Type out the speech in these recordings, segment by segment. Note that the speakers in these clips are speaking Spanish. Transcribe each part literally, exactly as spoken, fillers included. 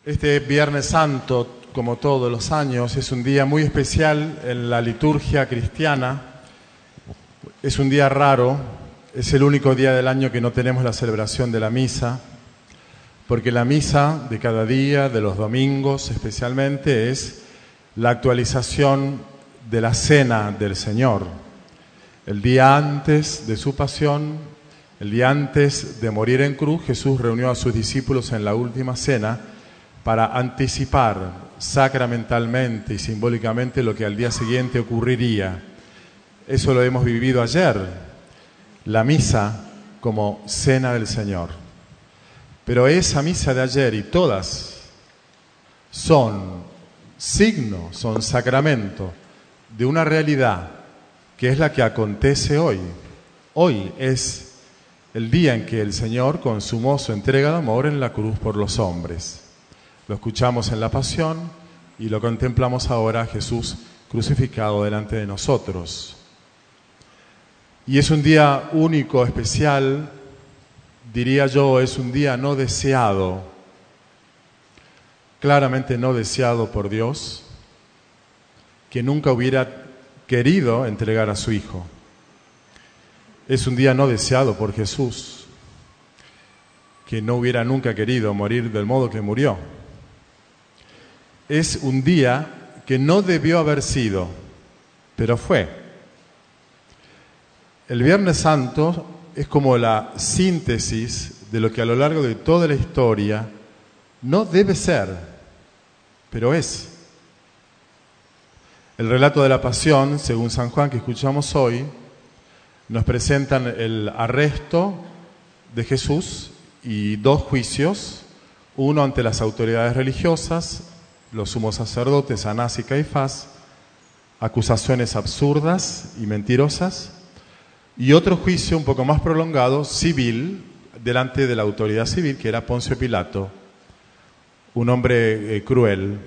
Este Viernes Santo, como todos los años, es un día muy especial en la liturgia cristiana. Es un día raro, es el único día del año que no tenemos la celebración de la misa, porque la misa de cada día, de los domingos especialmente, es la actualización de la cena del Señor. El día antes de su pasión, el día antes de morir en cruz, Jesús reunió a sus discípulos en la última cena para anticipar sacramentalmente y simbólicamente lo que al día siguiente ocurriría. Eso lo hemos vivido ayer, la misa como cena del Señor. Pero esa misa de ayer y todas son signo, son sacramento de una realidad que es la que acontece hoy. Hoy es el día en que el Señor consumó su entrega de amor en la cruz por los hombres. Lo escuchamos en la pasión y lo contemplamos ahora a Jesús crucificado delante de nosotros. Y es un día único, especial, diría yo, es un día no deseado, claramente no deseado por Dios, que nunca hubiera querido entregar a su Hijo. Es un día no deseado por Jesús, que no hubiera nunca querido morir del modo que murió. Es un día que no debió haber sido, pero fue. El Viernes Santo es como la síntesis de lo que a lo largo de toda la historia no debe ser, pero es. El relato de la Pasión, según San Juan, que escuchamos hoy, nos presentan el arresto de Jesús y dos juicios, uno ante las autoridades religiosas, los sumos sacerdotes Anás y Caifás, acusaciones absurdas y mentirosas, y otro juicio un poco más prolongado, civil, delante de la autoridad civil, que era Poncio Pilato, un hombre eh, cruel,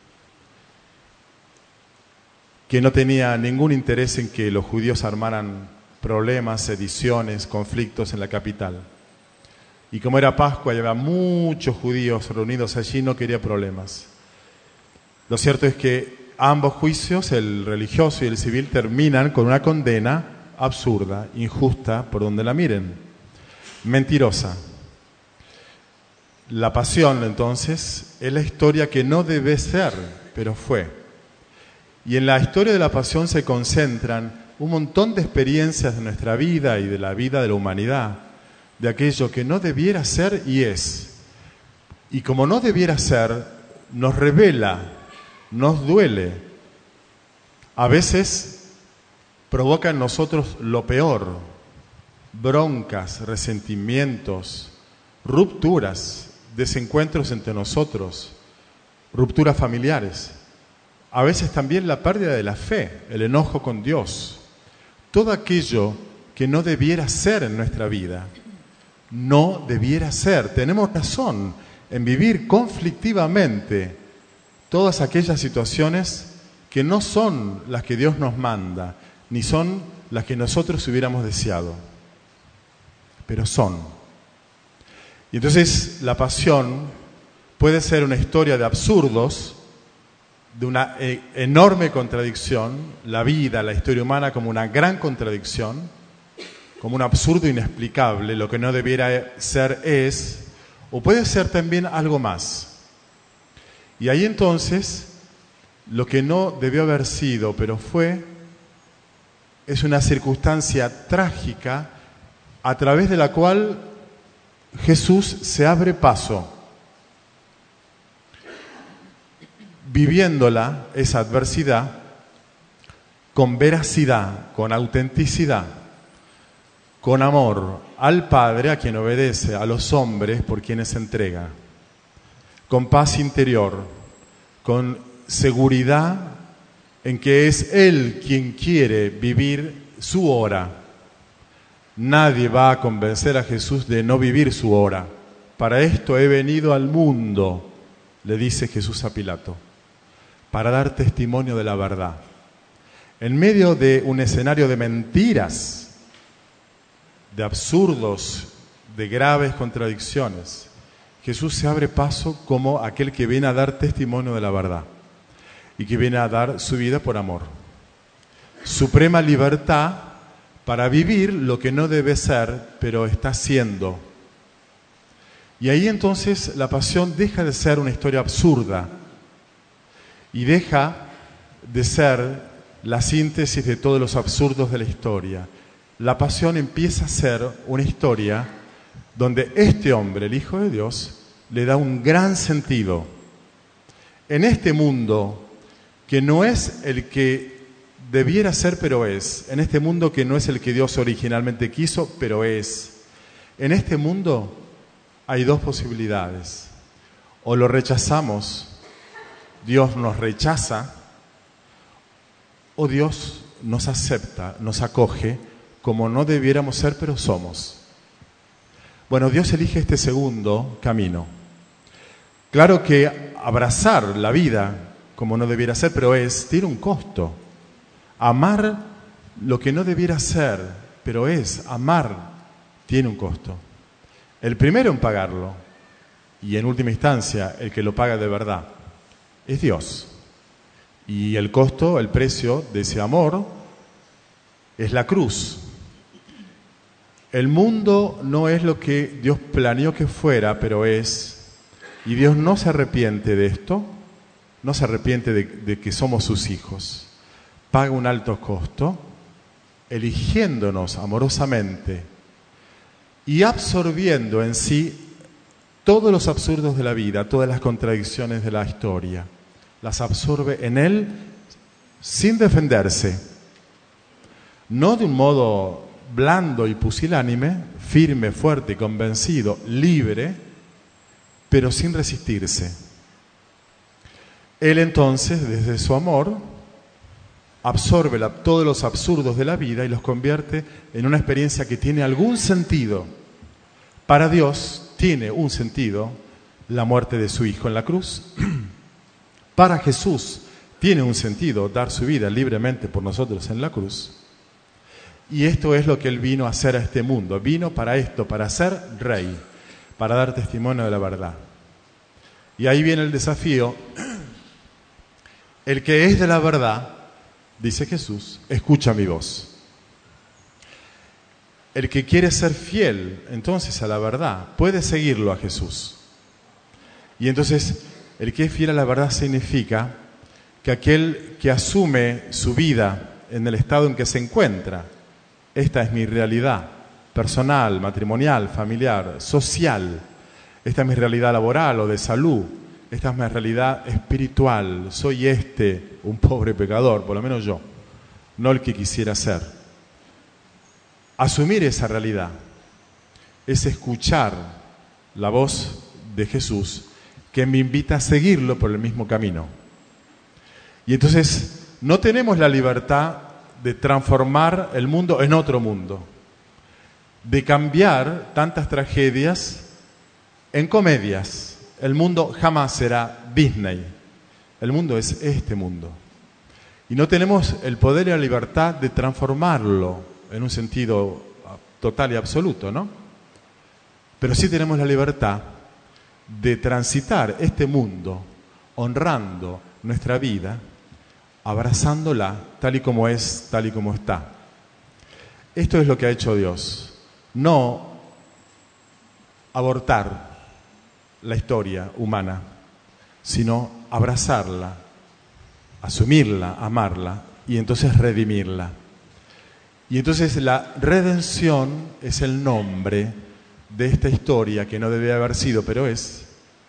que no tenía ningún interés en que los judíos armaran problemas, sediciones, conflictos en la capital. Y como era Pascua y había muchos judíos reunidos allí, no quería problemas. Lo cierto es que ambos juicios, el religioso y el civil, terminan con una condena absurda, injusta, por donde la miren, mentirosa. La Pasión, entonces, es la historia que no debe ser, pero fue. Y en la historia de la Pasión se concentran un montón de experiencias de nuestra vida y de la vida de la humanidad, de aquello que no debiera ser y es. Y como no debiera ser, nos revela, nos duele. A veces provoca en nosotros lo peor, broncas, resentimientos, rupturas, desencuentros entre nosotros, rupturas familiares. A veces también la pérdida de la fe, el enojo con Dios. Todo aquello que no debiera ser en nuestra vida, no debiera ser. Tenemos razón en vivir conflictivamente todas aquellas situaciones que no son las que Dios nos manda, ni son las que nosotros hubiéramos deseado, pero son. Y entonces la Pasión puede ser una historia de absurdos, de una eh, enorme contradicción, la vida, la historia humana como una gran contradicción, como un absurdo inexplicable, lo que no debiera ser es, o puede ser también algo más. Y ahí entonces, lo que no debió haber sido, pero fue, es una circunstancia trágica a través de la cual Jesús se abre paso, viviéndola, esa adversidad, con veracidad, con autenticidad, con amor al Padre, a quien obedece, a los hombres por quienes se entrega, con paz interior, con seguridad en que es Él quien quiere vivir su hora. Nadie va a convencer a Jesús de no vivir su hora. Para esto he venido al mundo, le dice Jesús a Pilato, para dar testimonio de la verdad. En medio de un escenario de mentiras, de absurdos, de graves contradicciones, Jesús se abre paso como aquel que viene a dar testimonio de la verdad y que viene a dar su vida por amor. Suprema libertad para vivir lo que no debe ser, pero está siendo. Y ahí entonces la pasión deja de ser una historia absurda y deja de ser la síntesis de todos los absurdos de la historia. La pasión empieza a ser una historia donde este hombre, el Hijo de Dios, le da un gran sentido. En este mundo que no es el que debiera ser, pero es. En este mundo que no es el que Dios originalmente quiso, pero es. En este mundo hay dos posibilidades. O lo rechazamos, Dios nos rechaza, o Dios nos acepta, nos acoge, como no debiéramos ser, pero somos. Bueno, Dios elige este segundo camino. Claro que abrazar la vida, como no debiera ser, pero es, tiene un costo. Amar lo que no debiera ser, pero es, amar, tiene un costo. El primero en pagarlo, y en última instancia, el que lo paga de verdad, es Dios. Y el costo, el precio de ese amor, es la cruz. El mundo no es lo que Dios planeó que fuera, pero es, y Dios no se arrepiente de esto, no se arrepiente de, de que somos sus hijos. Paga un alto costo, eligiéndonos amorosamente y absorbiendo en sí todos los absurdos de la vida, todas las contradicciones de la historia. Las absorbe en Él sin defenderse, no de un modo blando y pusilánime, firme, fuerte, convencido, libre, pero sin resistirse. Él entonces, desde su amor, absorbe la, todos los absurdos de la vida y los convierte en una experiencia que tiene algún sentido. Para Dios tiene un sentido la muerte de su Hijo en la cruz. Para Jesús tiene un sentido dar su vida libremente por nosotros en la cruz. Y esto es lo que Él vino a hacer a este mundo. Vino para esto, para ser rey, para dar testimonio de la verdad. Y ahí viene el desafío. El que es de la verdad, dice Jesús, escucha mi voz. El que quiere ser fiel, entonces, a la verdad, puede seguirlo a Jesús. Y entonces, el que es fiel a la verdad significa que aquel que asume su vida en el estado en que se encuentra, esta es mi realidad personal, matrimonial, familiar, social, esta es mi realidad laboral o de salud, esta es mi realidad espiritual, soy este, un pobre pecador, por lo menos yo, no el que quisiera ser. Asumir esa realidad es escuchar la voz de Jesús que me invita a seguirlo por el mismo camino. Y entonces no tenemos la libertad de transformar el mundo en otro mundo, de cambiar tantas tragedias en comedias. El mundo jamás será Disney. El mundo es este mundo. Y no tenemos el poder y la libertad de transformarlo en un sentido total y absoluto, ¿no? Pero sí tenemos la libertad de transitar este mundo honrando nuestra vida, abrazándola tal y como es, tal y como está. Esto es lo que ha hecho Dios. No abortar la historia humana, sino abrazarla, asumirla, amarla y entonces redimirla. Y entonces la redención es el nombre de esta historia que no debe haber sido, pero es.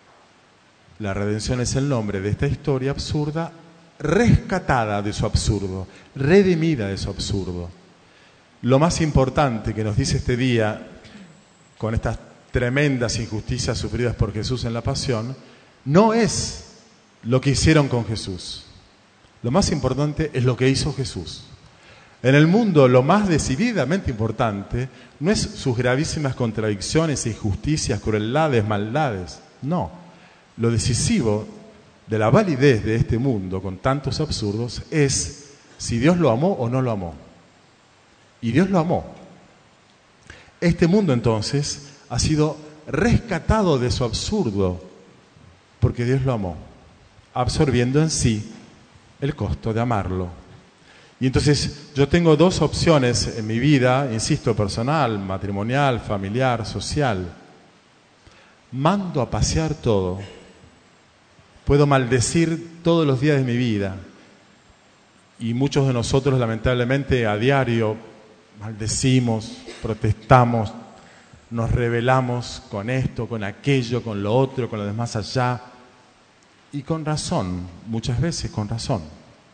La redención es el nombre de esta historia absurda, rescatada de su absurdo, redimida de su absurdo. Lo más importante que nos dice este día, con estas tremendas injusticias sufridas por Jesús en la pasión, no es lo que hicieron con Jesús. Lo más importante es lo que hizo Jesús. En el mundo lo más decididamente importante no es sus gravísimas contradicciones, injusticias, crueldades, maldades. No, lo decisivo de la validez de este mundo con tantos absurdos es si Dios lo amó o no lo amó. Y Dios lo amó. Este mundo entonces ha sido rescatado de su absurdo, porque Dios lo amó, absorbiendo en sí el costo de amarlo. Y entonces yo tengo dos opciones en mi vida, insisto, personal, matrimonial, familiar, social. Mando a pasear todo. Puedo maldecir todos los días de mi vida. Y muchos de nosotros, lamentablemente, a diario maldecimos, protestamos, nos rebelamos con esto, con aquello, con lo otro, con lo de más allá. Y con razón, muchas veces con razón.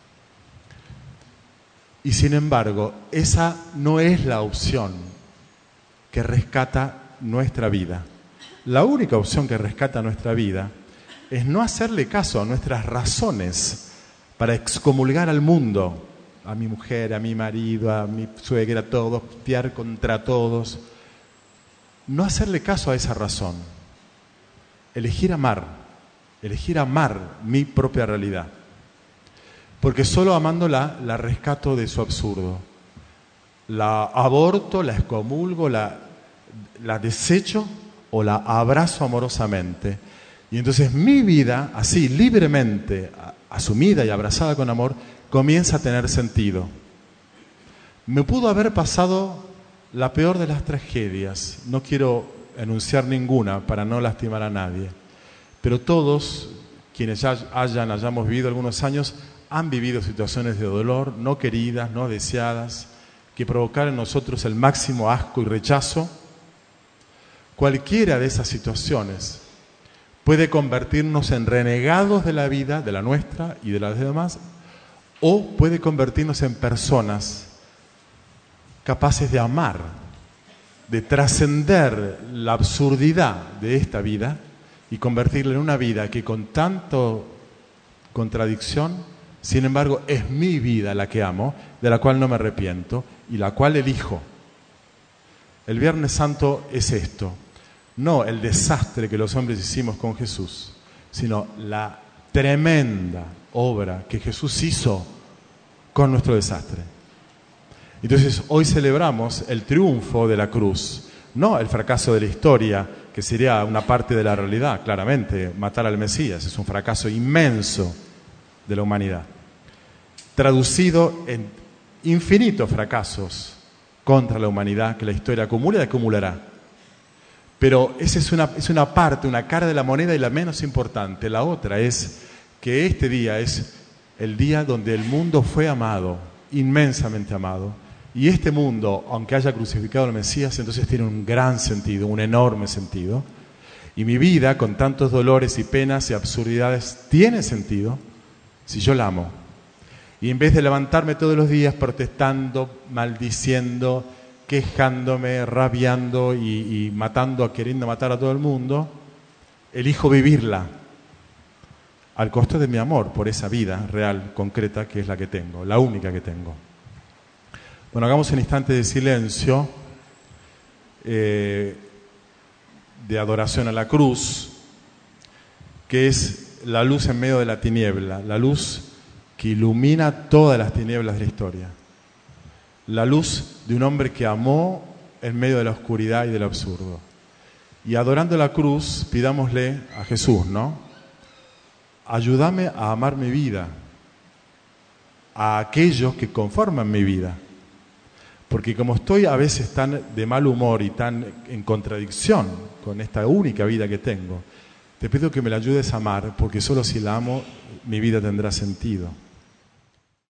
Y sin embargo, esa no es la opción que rescata nuestra vida. La única opción que rescata nuestra vida es no hacerle caso a nuestras razones para excomulgar al mundo, a mi mujer, a mi marido, a mi suegra, a todos, pelear contra todos. No hacerle caso a esa razón. Elegir amar, elegir amar mi propia realidad. Porque solo amándola la rescato de su absurdo. La aborto, la excomulgo, la, la desecho o la abrazo amorosamente. Y entonces mi vida, así libremente asumida y abrazada con amor, comienza a tener sentido. Me pudo haber pasado la peor de las tragedias. No quiero enunciar ninguna para no lastimar a nadie. Pero todos, quienes ya hayan, hayamos vivido algunos años, han vivido situaciones de dolor no queridas, no deseadas, que provocaron en nosotros el máximo asco y rechazo. Cualquiera de esas situaciones puede convertirnos en renegados de la vida, de la nuestra y de las demás, o puede convertirnos en personas capaces de amar, de trascender la absurdidad de esta vida y convertirla en una vida que con tanto contradicción, sin embargo, es mi vida la que amo, de la cual no me arrepiento y la cual elijo. El Viernes Santo es esto, no el desastre que los hombres hicimos con Jesús, sino la tremenda obra que Jesús hizo con nuestro desastre. Entonces, hoy celebramos el triunfo de la cruz, no el fracaso de la historia, que sería una parte de la realidad, claramente. Matar al Mesías es un fracaso inmenso de la humanidad, traducido en infinitos fracasos contra la humanidad que la historia acumula y acumulará. Pero esa es una, es una parte, una cara de la moneda y la menos importante. La otra es que este día es el día donde el mundo fue amado, inmensamente amado. Y este mundo, aunque haya crucificado al Mesías, entonces tiene un gran sentido, un enorme sentido. Y mi vida, con tantos dolores y penas y absurdidades, tiene sentido si yo la amo. Y en vez de levantarme todos los días protestando, maldiciendo, quejándome, rabiando y, y matando, queriendo matar a todo el mundo, elijo vivirla al costo de mi amor por esa vida real, concreta, que es la que tengo, la única que tengo. Bueno, hagamos un instante de silencio, eh, de adoración a la cruz, que es la luz en medio de la tiniebla, la luz que ilumina todas las tinieblas de la historia. La luz de un hombre que amó en medio de la oscuridad y del absurdo. Y adorando la cruz, pidámosle a Jesús, ¿no? Ayúdame a amar mi vida, a aquellos que conforman mi vida. Porque como estoy a veces tan de mal humor y tan en contradicción con esta única vida que tengo, te pido que me la ayudes a amar, porque solo si la amo, mi vida tendrá sentido.